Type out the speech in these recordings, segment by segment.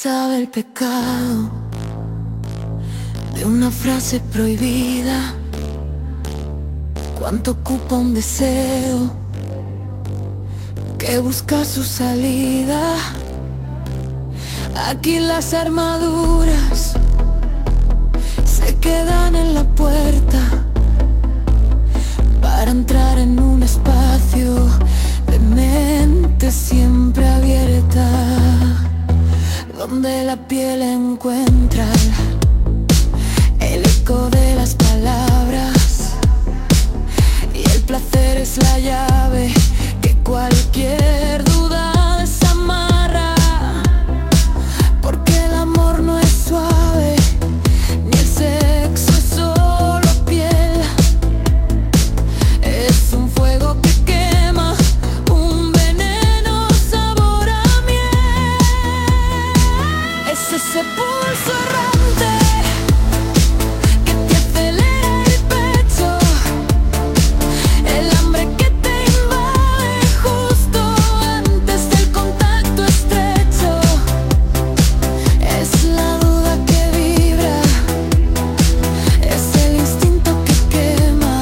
estaba el pecado de una frase prohibida? ¿Cuánto ocupa un deseo que busca su salida? Aquí las armaduras se quedan en la puerta para entrar en un espacio de mente siempre abierta, donde la piel encuentra el eco de las palabras y el placer es la llave que cualquier duda desamarra, porque el amor no es suave, ni el sexo es solo piel, es un fuego que quema, un veneno sabor a miel, es ese pulso errante que te acelera el pecho, el hambre que te invade justo antes del contacto estrecho, es la duda que vibra, es el instinto que quema,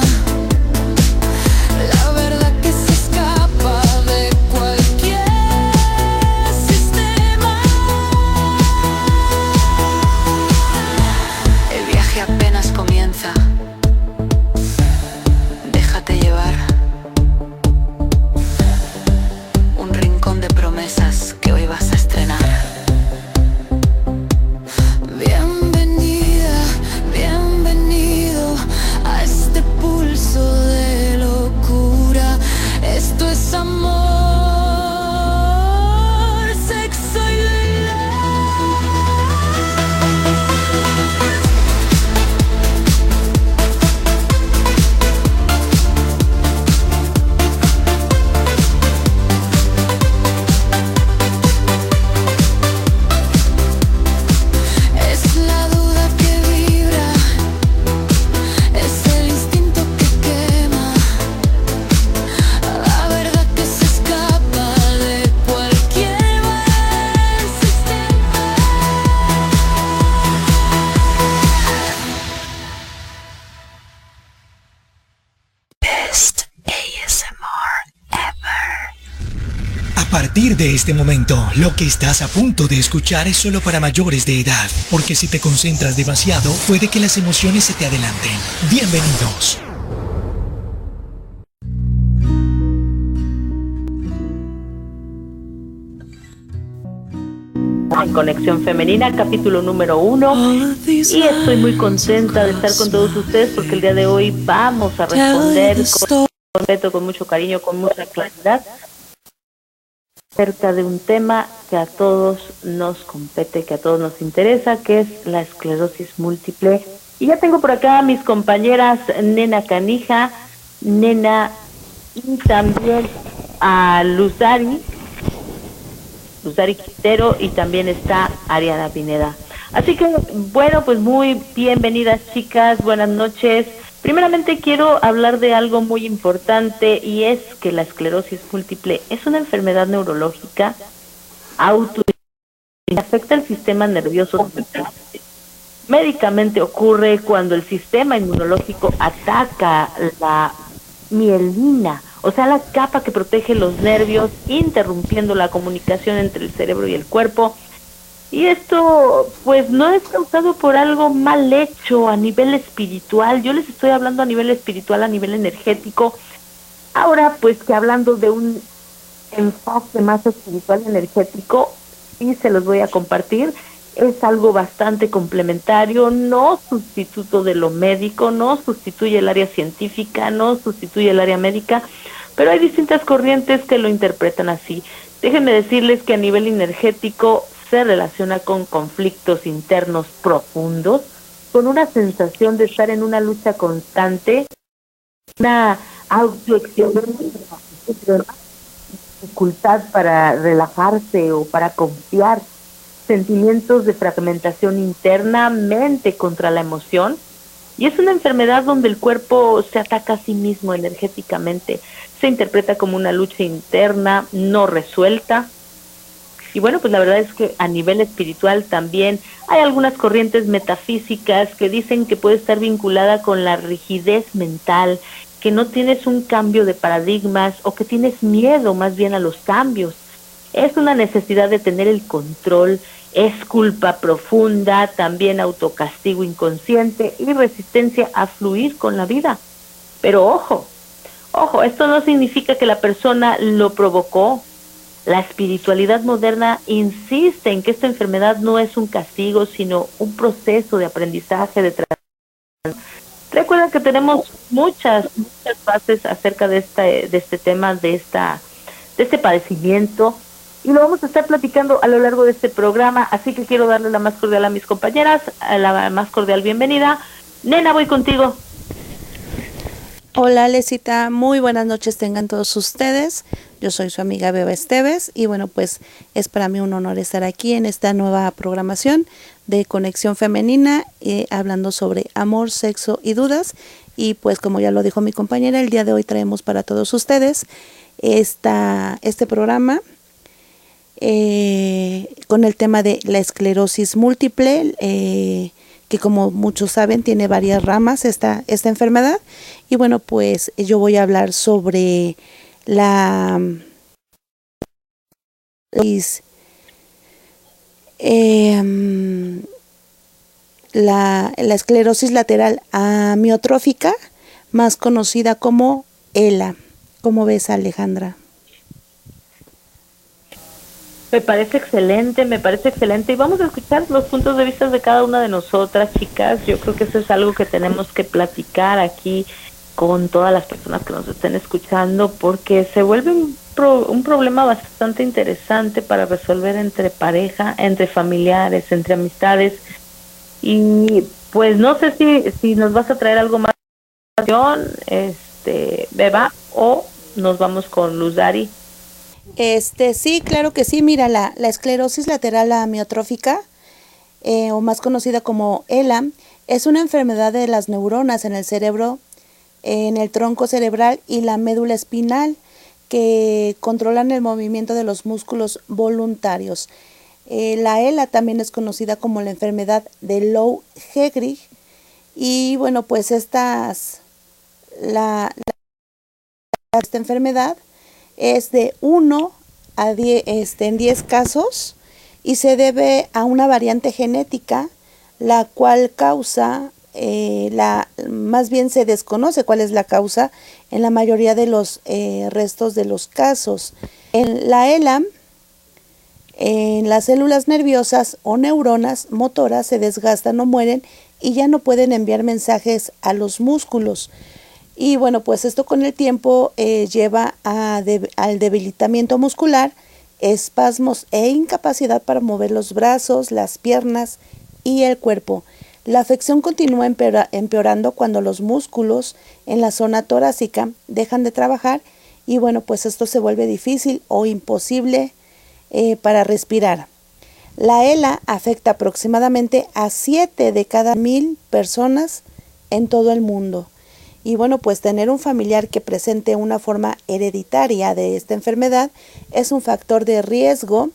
la verdad que se escapa de cualquier sistema. El viaje apenas comienza, déjate llevar, un rincón de promesas que hoy vas a estrenar. Bienvenida, bienvenido a este pulso de locura. Esto es amor, sexo y es la duda que vibra, es el instinto que quema, la verdad que se escapa de cualquier sistema. Best ASMR ever. A partir de este momento, lo que estás a punto de escuchar es solo para mayores de edad, porque si te concentras demasiado, puede que las emociones se te adelanten. Bienvenidos. En Conexión Femenina, capítulo número 1, y estoy muy contenta de estar con todos ustedes porque el día de hoy vamos a responder con respeto, con mucho cariño, con mucha claridad acerca de un tema que a todos nos compete, que a todos nos interesa, que es la esclerosis múltiple. Y ya tengo por acá a mis compañeras Nena Canija, Nena, y también a Luzari Quintero, y también está Ariana Pineda. Así que, bueno, pues muy bienvenidas, chicas, buenas noches. Primeramente quiero hablar de algo muy importante, y es que la esclerosis múltiple es una enfermedad neurológica autoinmune que afecta el sistema nervioso central. Médicamente ocurre cuando el sistema inmunológico ataca la mielina, o sea, la capa que protege los nervios, interrumpiendo la comunicación entre el cerebro y el cuerpo. Y esto, pues, no es causado por algo mal hecho a nivel espiritual. Yo les estoy hablando a nivel espiritual, a nivel energético. Ahora, pues, que hablando de un enfoque más espiritual y energético, sí se los voy a compartir. Es algo bastante complementario, no sustituto de lo médico, no sustituye el área científica, no sustituye el área médica, pero hay distintas corrientes que lo interpretan así. Déjenme decirles que a nivel energético se relaciona con conflictos internos profundos, con una sensación de estar en una lucha constante, una dificultad para relajarse o para confiar, sentimientos de fragmentación interna, mente contra la emoción, y es una enfermedad donde el cuerpo se ataca a sí mismo energéticamente, se interpreta como una lucha interna no resuelta, Y bueno, pues la verdad es que a nivel espiritual también hay algunas corrientes metafísicas que dicen que puede estar vinculada con la rigidez mental, que no tienes un cambio de paradigmas o que tienes miedo más bien a los cambios. Es una necesidad de tener el control, es culpa profunda, también autocastigo inconsciente y resistencia a fluir con la vida. Pero ojo, esto no significa que la persona lo provocó. La espiritualidad moderna insiste en que esta enfermedad no es un castigo, sino un proceso de aprendizaje, de transformación. Recuerda que tenemos muchas bases acerca de este tema, de este padecimiento, y lo vamos a estar platicando a lo largo de este programa, así que quiero darle la más cordial a mis compañeras, la más cordial bienvenida. Nena, voy contigo. Hola, Lesita, muy buenas noches tengan todos ustedes. Yo soy su amiga Beba Esteves y bueno, pues es para mí un honor estar aquí en esta nueva programación de Conexión Femenina, hablando sobre amor, sexo y dudas. Y pues como ya lo dijo mi compañera, el día de hoy traemos para todos ustedes este programa con el tema de la esclerosis múltiple, que como muchos saben tiene varias ramas esta enfermedad. Y bueno, pues yo voy a hablar sobre la esclerosis lateral amiotrófica, más conocida como ELA. ¿Cómo ves, Alejandra? Me parece excelente y vamos a escuchar los puntos de vista de cada una de nosotras, chicas. Yo creo que eso es algo que tenemos que platicar aquí con todas las personas que nos estén escuchando, porque se vuelve un problema bastante interesante para resolver entre pareja, entre familiares, entre amistades. Y pues no sé si nos vas a traer algo más, Beba, o nos vamos con Luz Dari. Sí, claro que sí. Mira, la esclerosis lateral amiotrófica, o más conocida como ELA, es una enfermedad de las neuronas en el cerebro, en el tronco cerebral y la médula espinal, que controlan el movimiento de los músculos voluntarios. La ELA también es conocida como la enfermedad de Lou-Gehrig. Y bueno, pues esta enfermedad es de 1 a 10, en 10 casos, y se debe a una variante genética, la cual causa, más bien se desconoce cuál es la causa en la mayoría de los restos de los casos. En la ELA, en las células nerviosas o neuronas motoras se desgastan o mueren y ya no pueden enviar mensajes a los músculos. Y bueno, pues esto con el tiempo lleva al debilitamiento muscular, espasmos e incapacidad para mover los brazos, las piernas y el cuerpo. La afección continúa empeorando cuando los músculos en la zona torácica dejan de trabajar y bueno, pues esto se vuelve difícil o imposible para respirar. La ELA afecta aproximadamente a 7 de cada 1000 personas en todo el mundo. Y bueno, pues tener un familiar que presente una forma hereditaria de esta enfermedad es un factor de riesgo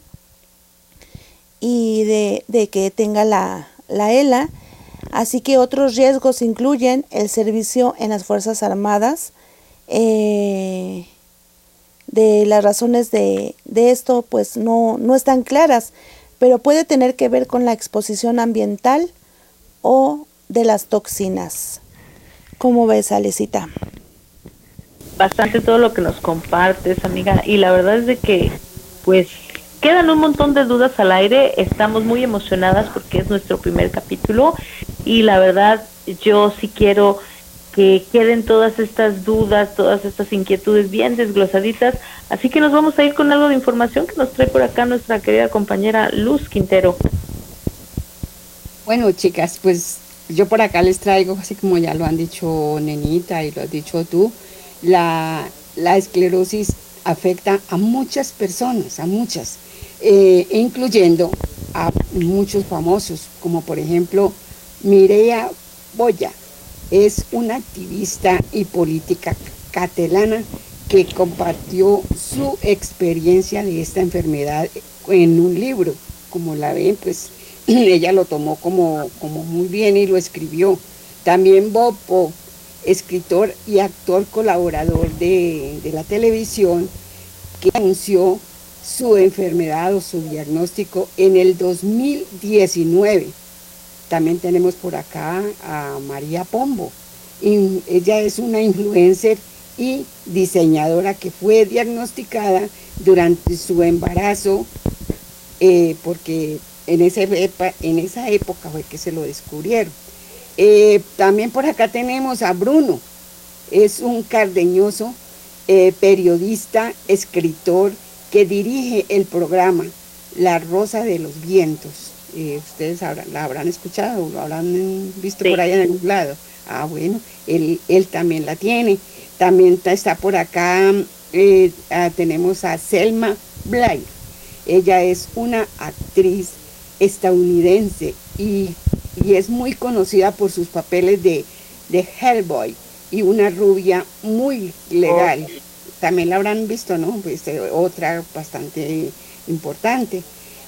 y de que tenga la ELA. Así que otros riesgos incluyen el servicio en las Fuerzas Armadas. De las razones de esto pues no están claras, pero puede tener que ver con la exposición ambiental o de las toxinas. ¿Cómo ves, Alecita? Bastante todo lo que nos compartes, amiga, y la verdad es de que pues quedan un montón de dudas al aire. Estamos muy emocionadas porque es nuestro primer capítulo y la verdad yo sí quiero que queden todas estas dudas, todas estas inquietudes bien desglosaditas, así que nos vamos a ir con algo de información que nos trae por acá nuestra querida compañera Luz Quintero. Bueno, chicas, pues yo por acá les traigo, así como ya lo han dicho Nenita y lo has dicho tú, la esclerosis afecta a muchas personas, a muchas, incluyendo a muchos famosos, como por ejemplo Mireia Boya. Es una activista y política catalana que compartió su experiencia de esta enfermedad en un libro. Como la ven, pues ella lo tomó como muy bien y lo escribió. También Bob Pope, escritor y actor colaborador de la televisión, que anunció su enfermedad o su diagnóstico en el 2019. También tenemos por acá a María Pombo. Ella es una influencer y diseñadora que fue diagnosticada durante su embarazo, porque en esa época fue que se lo descubrieron. También por acá tenemos a Bruno, es un cardeñoso periodista, escritor, que dirige el programa La Rosa de los Vientos. Ustedes la habrán escuchado, lo habrán visto Sí. por ahí en algún lado. Ah, bueno, él también la tiene. También está por acá, tenemos a Selma Blair. Ella es una actriz estadounidense y es muy conocida por sus papeles de Hellboy y una rubia muy legal. También la habrán visto, ¿no? Pues, otra bastante importante.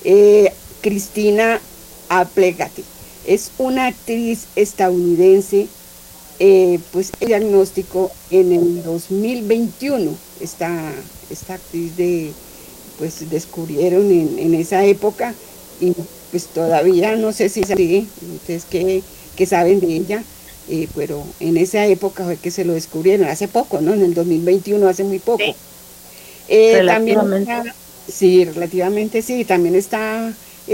Cristina Applegate es una actriz estadounidense, pues el diagnóstico en el 2021. Esta actriz pues descubrieron en esa época y pues todavía no sé si sigue, ustedes que saben de ella, pero en esa época fue que se lo descubrieron, hace poco, ¿no? En el 2021, hace muy poco. Sí. También Relativamente. sí, relativamente sí, también está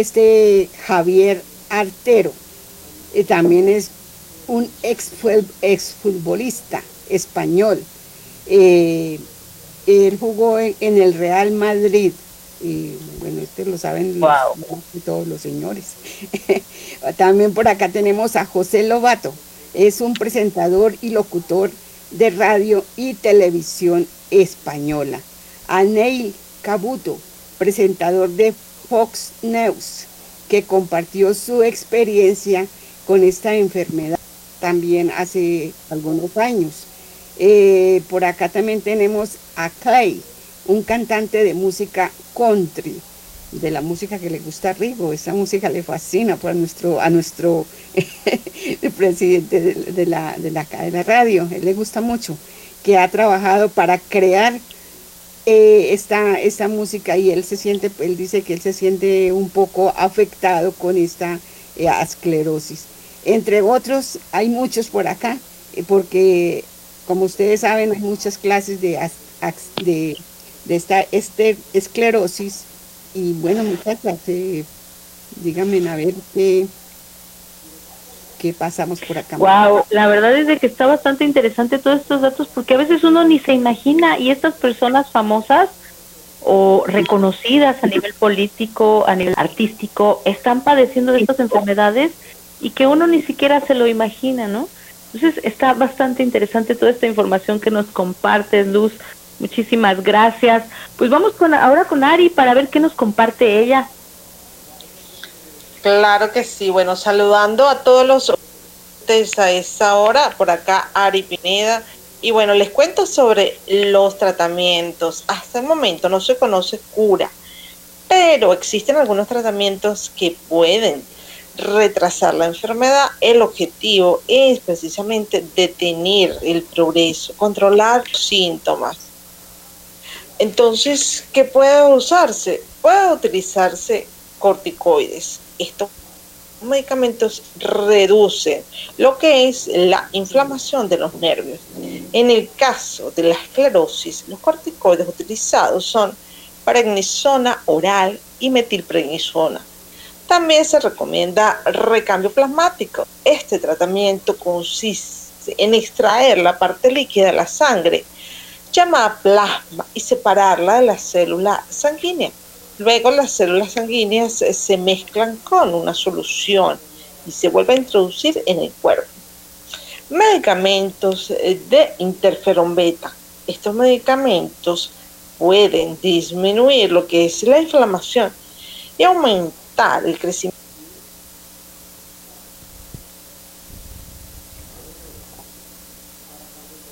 Javier Artero, también es un exfutbolista español. Eh, Él jugó en el Real Madrid. Y bueno, lo saben Wow. todos los señores. También por acá tenemos a José Lobato. Es un presentador y locutor de radio y televisión española. A Neil Cabuto, presentador de Fox News, que compartió su experiencia con esta enfermedad también hace algunos años. Por acá también tenemos a Clay, un cantante de música country, de la música que le gusta a Rigo. Esa música le fascina a nuestro presidente de la radio. Él le gusta mucho, que ha trabajado para crear esta música, y él dice que él se siente un poco afectado con esta esclerosis. Entre otros, hay muchos por acá, porque como ustedes saben, hay muchas clases de esta esclerosis. Y bueno, muchachas, díganme a ver qué pasamos por acá. Wow, la verdad es de que está bastante interesante todos estos datos, porque a veces uno ni se imagina, y estas personas famosas o reconocidas a nivel político, a nivel artístico, están padeciendo de estas enfermedades y que uno ni siquiera se lo imagina, ¿no? Entonces está bastante interesante toda esta información que nos compartes, Luz. Muchísimas gracias. Pues vamos ahora con Ari para ver qué nos comparte ella. Claro que sí. Bueno, saludando a todos los oyentes a esa hora, por acá Ari Pineda. Y bueno, les cuento sobre los tratamientos. Hasta el momento no se conoce cura, pero existen algunos tratamientos que pueden retrasar la enfermedad. El objetivo es precisamente detener el progreso, controlar los síntomas. Entonces, ¿qué puede usarse? Puede utilizarse corticoides. Estos medicamentos reducen lo que es la inflamación de los nervios. En el caso de la esclerosis, los corticoides utilizados son prednisona oral y metilprednisona. También se recomienda recambio plasmático. Este tratamiento consiste en extraer la parte líquida de la sangre, llamada plasma, y separarla de la célula sanguínea. Luego las células sanguíneas se mezclan con una solución y se vuelve a introducir en el cuerpo. Medicamentos de interferón beta. Estos medicamentos pueden disminuir lo que es la inflamación y aumentar el crecimiento.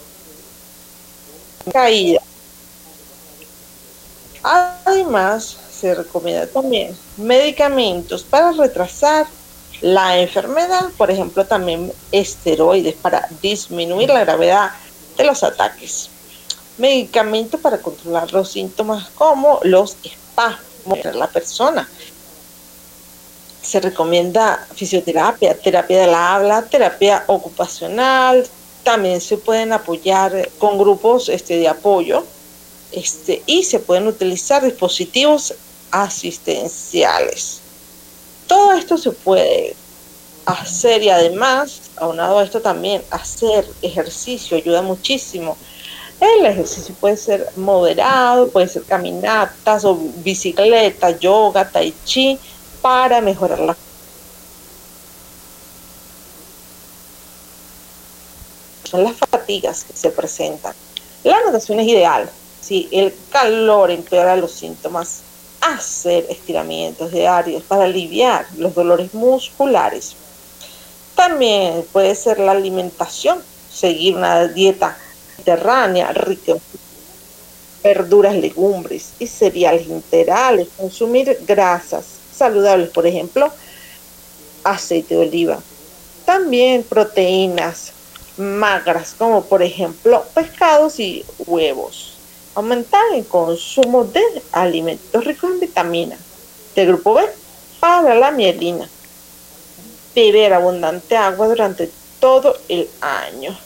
Caída. Además, se recomienda también medicamentos para retrasar la enfermedad, por ejemplo, también esteroides para disminuir la gravedad de los ataques. Medicamentos para controlar los síntomas como los espasmos de la persona. Se recomienda fisioterapia, terapia del habla, terapia ocupacional. También se pueden apoyar con grupos de apoyo y se pueden utilizar dispositivos asistenciales. Todo esto se puede hacer y además, aunado a esto también, hacer ejercicio ayuda muchísimo. El ejercicio puede ser moderado, puede ser caminatas o bicicleta, yoga, tai chi, para mejorar las fatigas que se presentan. La natación es ideal. Si el calor empeora los síntomas, hacer estiramientos diarios para aliviar los dolores musculares. También puede ser la alimentación, seguir una dieta mediterránea rica en verduras, legumbres y cereales integrales, consumir grasas saludables, por ejemplo, aceite de oliva. También proteínas magras, como por ejemplo pescados y huevos. Aumentar el consumo de alimentos ricos en vitaminas de grupo B para la mielina. Beber abundante agua durante todo el año.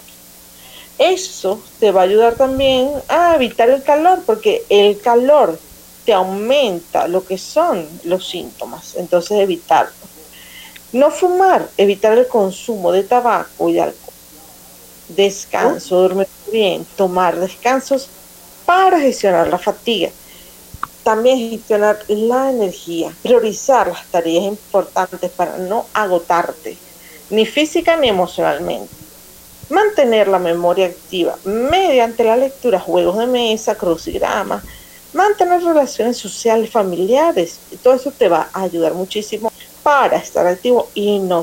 Eso te va a ayudar también a evitar el calor, porque el calor te aumenta lo que son los síntomas, entonces evitarlo. No fumar, evitar el consumo de tabaco y de alcohol. Descanso, dormir bien, tomar descansos para gestionar la fatiga. También gestionar la energía, priorizar las tareas importantes para no agotarte, ni física ni emocionalmente. Mantener la memoria activa mediante la lectura, juegos de mesa, crucigramas, mantener relaciones sociales, familiares. Todo eso te va a ayudar muchísimo para estar activo y no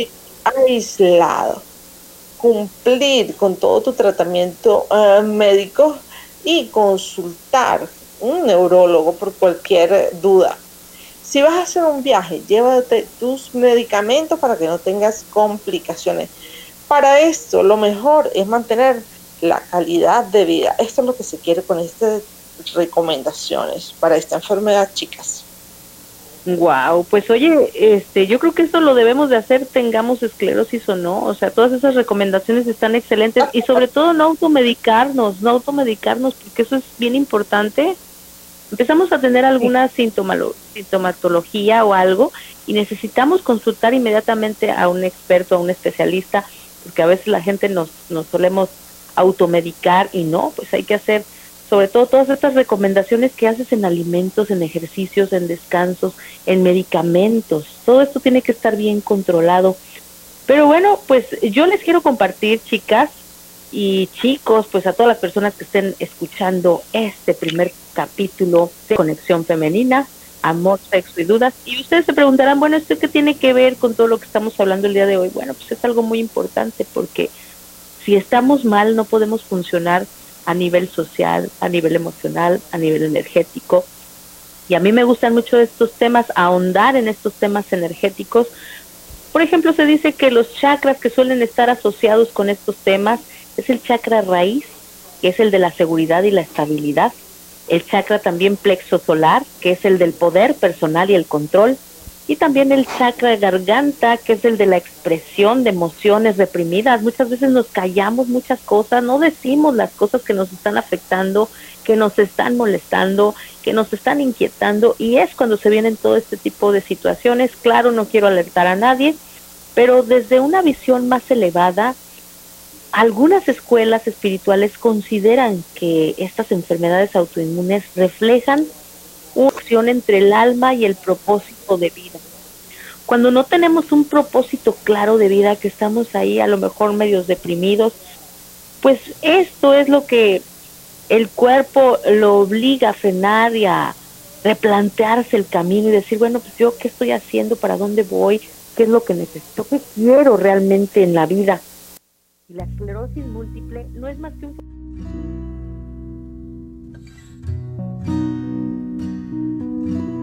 aislado. Cumplir con todo tu tratamiento médico y consultar un neurólogo por cualquier duda. Si vas a hacer un viaje, llévate tus medicamentos para que no tengas complicaciones. Para esto, lo mejor es mantener la calidad de vida. Esto es lo que se quiere con estas recomendaciones para esta enfermedad, chicas. Wow, pues oye, yo creo que esto lo debemos de hacer, tengamos esclerosis o no. O sea, todas esas recomendaciones están excelentes y sobre todo no automedicarnos, porque eso es bien importante. Empezamos a tener alguna sintomatología o algo y necesitamos consultar inmediatamente a un experto, a un especialista, porque a veces la gente nos solemos automedicar y no, pues hay que hacer sobre todo todas estas recomendaciones que haces en alimentos, en ejercicios, en descansos, en medicamentos. Todo esto tiene que estar bien controlado. Pero bueno, pues yo les quiero compartir, chicas y chicos, pues a todas las personas que estén escuchando este primer capítulo de Conexión Femenina, Amor, Sexo y Dudas. Y ustedes se preguntarán, bueno, ¿esto qué tiene que ver con todo lo que estamos hablando el día de hoy? Bueno, pues es algo muy importante porque si estamos mal no podemos funcionar a nivel social, a nivel emocional, a nivel energético. Y a mí me gustan mucho estos temas, ahondar en estos temas energéticos. Por ejemplo, se dice que los chakras que suelen estar asociados con estos temas es el chakra raíz, que es el de la seguridad y la estabilidad. El chakra también plexo solar, que es el del poder personal y el control. Y también el chakra garganta, que es el de la expresión de emociones reprimidas. Muchas veces nos callamos muchas cosas, no decimos las cosas que nos están afectando, que nos están molestando, que nos están inquietando, y es cuando se vienen todo este tipo de situaciones. Claro, no quiero alertar a nadie, pero desde una visión más elevada, algunas escuelas espirituales consideran que estas enfermedades autoinmunes reflejan una acción entre el alma y el propósito de vida. Cuando no tenemos un propósito claro de vida, que estamos ahí a lo mejor medios deprimidos, pues esto es lo que el cuerpo lo obliga a frenar y a replantearse el camino y decir, bueno, pues yo qué estoy haciendo, para dónde voy, qué es lo que necesito, qué quiero realmente en la vida. Y la esclerosis múltiple no es más que un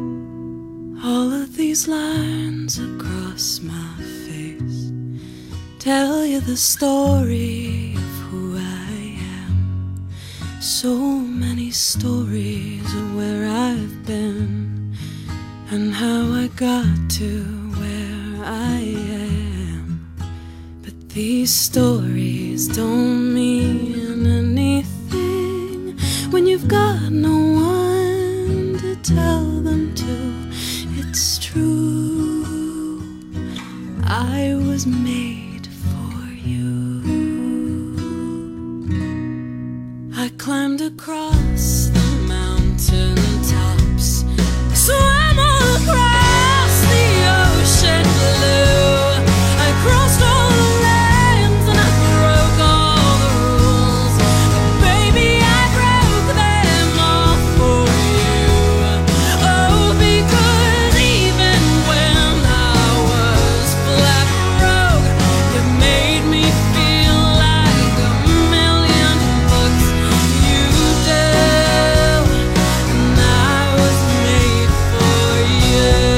All of these lines across my face tell you the story of who I am. So many stories of where I've been and how I got to where I am. But these stories don't mean anything when you've got no one to tell them to. It's true, I was made for you. I climbed across the mountain tops, swam across the ocean blue. I crossed all the lands and I broke all the rules. But baby, I broke them all for you. Oh, because even when I was flat broke, you made me feel like a million bucks. You do, and I was made for you.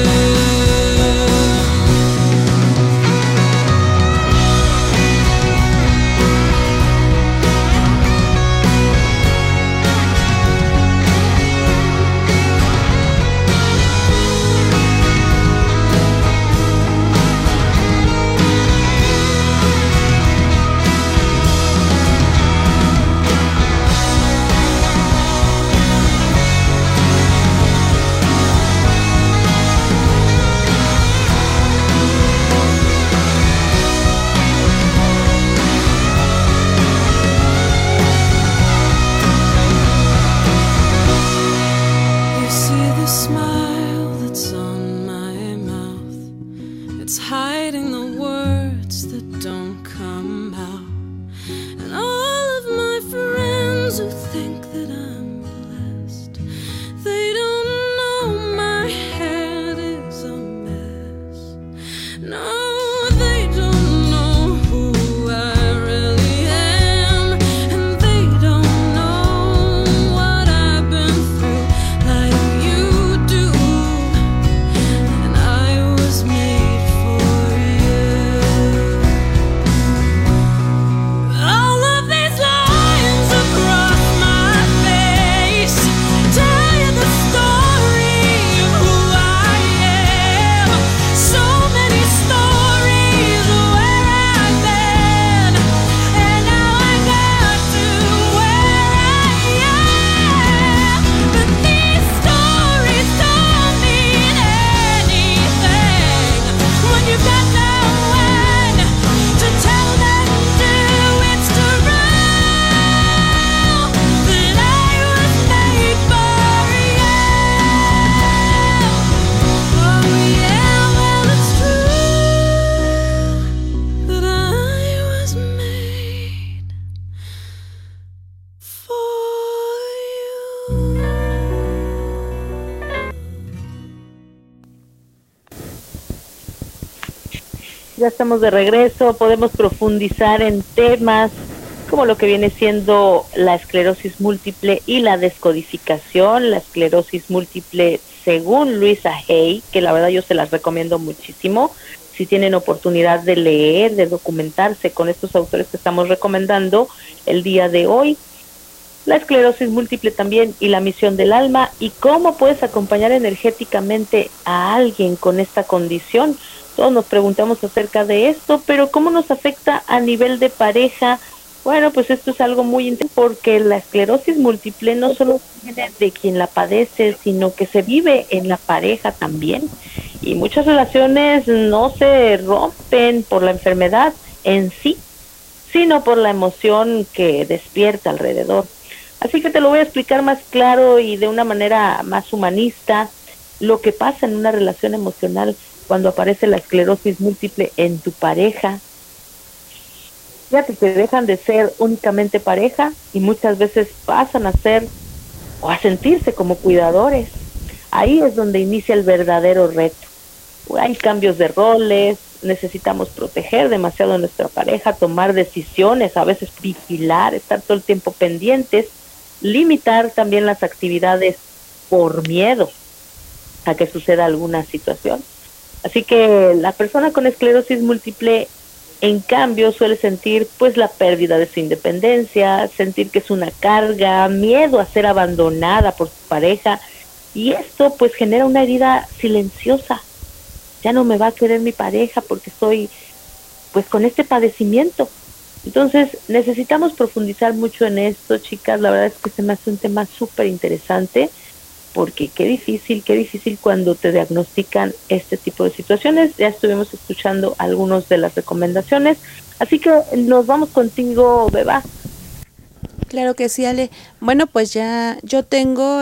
You see the smile that's on my mouth, it's hiding the words that don't come out. And all of my friends who think that I'm blessed, they don't know my head is a mess. No, they don't know who I really am, and they don't know what I've been through like you do. And I was made for you. All of these lines across my face tell you the story of who I am. So many stories of where I've been and how I got to where I am. But these stories don't mean anything when you've got no one to tell them to. It's true that I was made for you. Oh yeah, well it's true that I was made for you. Ya estamos de regreso, podemos profundizar en temas como lo que viene siendo la esclerosis múltiple y la descodificación. La esclerosis múltiple, según Louisa Hay, que la verdad yo se las recomiendo muchísimo, si tienen oportunidad de leer, de documentarse con estos autores que estamos recomendando el día de hoy. La esclerosis múltiple también y la misión del alma, y cómo puedes acompañar energéticamente a alguien con esta condición. Todos nos preguntamos acerca de esto, pero ¿cómo nos afecta a nivel de pareja? Bueno, pues esto es algo muy interesante porque la esclerosis múltiple no solo viene de quien la padece, sino que se vive en la pareja también. Y muchas relaciones no se rompen por la enfermedad en sí, sino por la emoción que despierta alrededor. Así que te lo voy a explicar más claro y de una manera más humanista, lo que pasa en una relación emocional cuando aparece la esclerosis múltiple en tu pareja. Fíjate que dejan de ser únicamente pareja y muchas veces pasan a ser o a sentirse como cuidadores. Ahí es donde inicia el verdadero reto. Hay cambios de roles, necesitamos proteger demasiado a nuestra pareja, tomar decisiones, a veces vigilar, estar todo el tiempo pendientes, limitar también las actividades por miedo. a que suceda alguna situación. Así que la persona con esclerosis múltiple, en cambio, suele sentir pues la pérdida de su independencia, sentir que es una carga, miedo a ser abandonada por su pareja, y esto pues genera una herida silenciosa. Ya no me va a querer mi pareja porque estoy pues con este padecimiento. Entonces necesitamos profundizar mucho en esto, chicas. La verdad es que se me hace un tema súper interesante, porque qué difícil cuando te diagnostican este tipo de situaciones. Ya estuvimos escuchando algunas de las recomendaciones, así que nos vamos contigo, Beba. Claro que sí, Ale. Bueno, pues ya yo tengo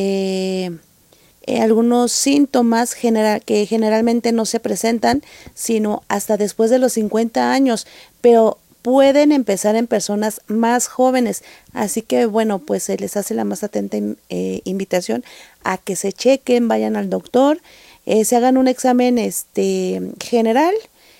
algunos síntomas que generalmente no se presentan sino hasta después de los 50 años, pero pueden empezar en personas más jóvenes, así que bueno, pues se les hace la más atenta invitación a que se chequen, vayan al doctor, se hagan un examen general,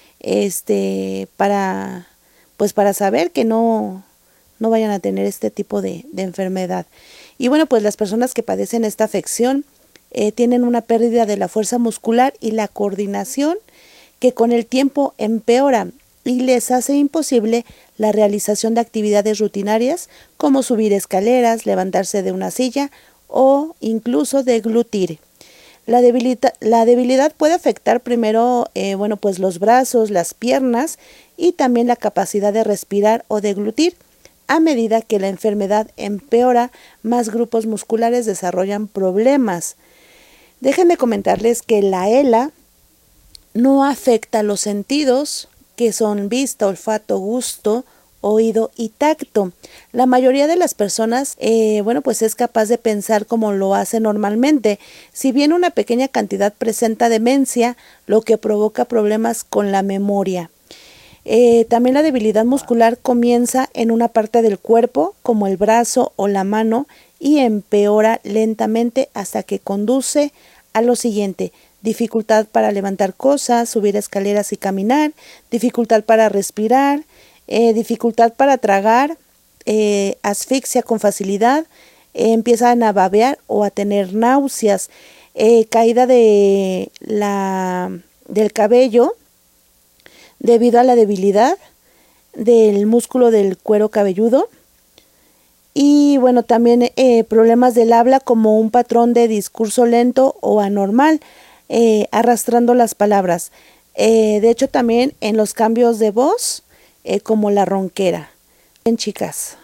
para saber que no vayan a tener este tipo de enfermedad. Y bueno, pues las personas que padecen esta afección tienen una pérdida de la fuerza muscular y la coordinación, que con el tiempo empeora y les hace imposible la realización de actividades rutinarias como subir escaleras, levantarse de una silla o incluso deglutir. La debilidad puede afectar primero pues los brazos, las piernas y también la capacidad de respirar o deglutir. A medida que la enfermedad empeora, más grupos musculares desarrollan problemas. Déjenme comentarles que la ELA no afecta los sentidos, que son vista, olfato, gusto, oído y tacto. La mayoría de las personas, pues es capaz de pensar como lo hace normalmente. Si bien una pequeña cantidad presenta demencia, lo que provoca problemas con la memoria. También la debilidad muscular comienza en una parte del cuerpo, como el brazo o la mano, y empeora lentamente hasta que conduce a lo siguiente: dificultad para levantar cosas, subir escaleras y caminar, dificultad para respirar, dificultad para tragar, asfixia con facilidad, empiezan a babear o a tener náuseas, caída del cabello debido a la debilidad del músculo del cuero cabelludo. Y bueno, también problemas del habla, como un patrón de discurso lento o anormal, arrastrando las palabras. De hecho, también en los cambios de voz, como la ronquera. Bien, chicas.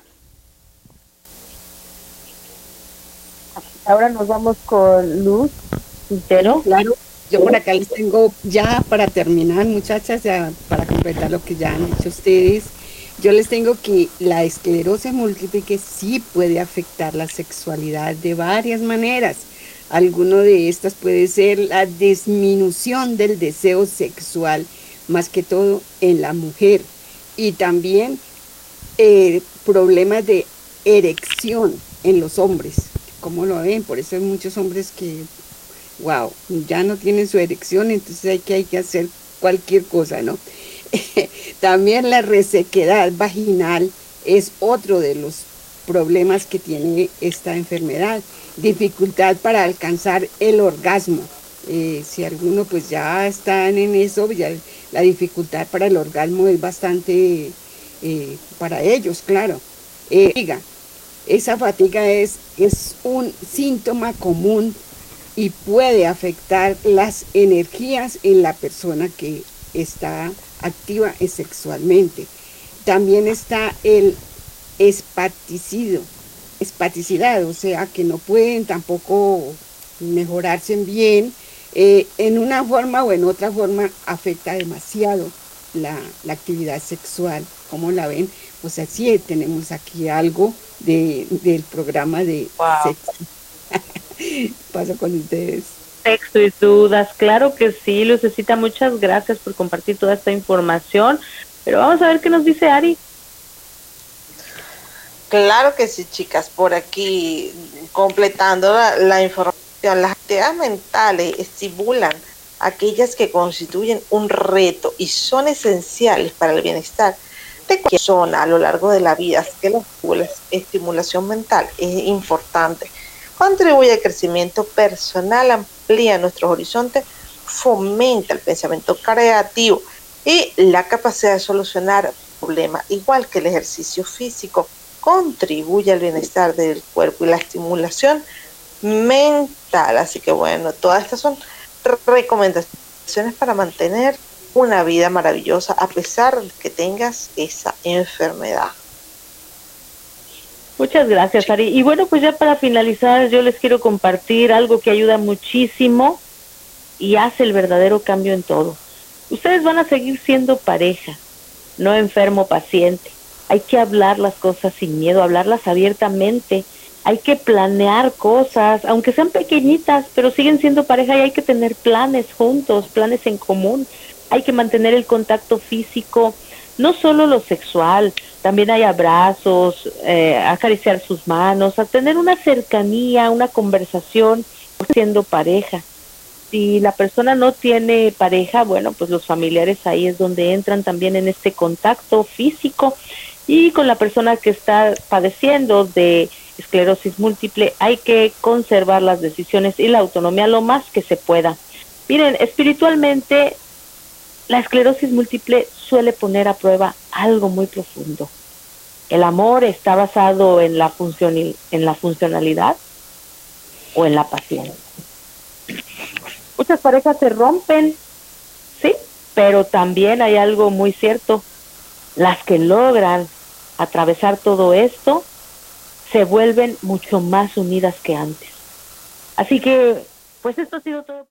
Ahora nos vamos con Luz Quintero. Claro, yo por acá les tengo ya para terminar, muchachas, ya para completar lo que ya han hecho ustedes. Yo les tengo que la esclerosis múltiple que sí puede afectar la sexualidad de varias maneras. Alguno de estas puede ser la disminución del deseo sexual, más que todo en la mujer. Y también problemas de erección en los hombres. ¿Cómo lo ven? Por eso hay muchos hombres que, wow, ya no tienen su erección, entonces hay que hacer cualquier cosa, ¿no? También la resequedad vaginal es otro de los problemas que tiene esta enfermedad. Dificultad para alcanzar el orgasmo. Si alguno pues ya están en eso, ya la dificultad para el orgasmo es bastante para ellos, claro. Esa fatiga es un síntoma común y puede afectar las energías en la persona que está activa sexualmente. También está el espaticidad, o sea que no pueden tampoco mejorarse bien, en una forma o en otra forma afecta demasiado la actividad sexual. ¿Cómo la ven? Pues así tenemos aquí algo del programa de sexo. Paso con ustedes. Sexo y dudas, claro que sí, Lucecita, muchas gracias por compartir toda esta información, pero vamos a ver qué nos dice Ari. Claro que sí, chicas, por aquí completando la información. Las actividades mentales estimulan aquellas que constituyen un reto y son esenciales para el bienestar de cualquier persona a lo largo de la vida. Así que la estimulación mental es importante. contribuye al crecimiento personal, amplía nuestros horizontes, fomenta el pensamiento creativo y la capacidad de solucionar problemas, igual que el ejercicio físico, contribuye al bienestar del cuerpo y la estimulación mental. Así que bueno, todas estas son recomendaciones para mantener una vida maravillosa a pesar de que tengas esa enfermedad. Muchas gracias, Ari. Y bueno, pues ya para finalizar, yo les quiero compartir algo que ayuda muchísimo y hace el verdadero cambio en todo. Ustedes van a seguir siendo pareja, no enfermo-paciente. Hay que hablar las cosas sin miedo, hablarlas abiertamente. Hay que planear cosas, aunque sean pequeñitas, pero siguen siendo pareja y hay que tener planes juntos, planes en común. Hay que mantener el contacto físico, no solo lo sexual, también hay abrazos, acariciar sus manos, a tener una cercanía, una conversación siendo pareja. Si la persona no tiene pareja, bueno, pues los familiares ahí es donde entran también en este contacto físico, y con la persona que está padeciendo de esclerosis múltiple hay que conservar las decisiones y la autonomía lo más que se pueda. Miren, espiritualmente la esclerosis múltiple suele poner a prueba algo muy profundo. ¿El amor está basado en la funcionalidad o en la paciencia? Muchas parejas se rompen, sí, pero también hay algo muy cierto. Las que logran atravesar todo esto se vuelven mucho más unidas que antes. Así que, pues esto ha sido todo.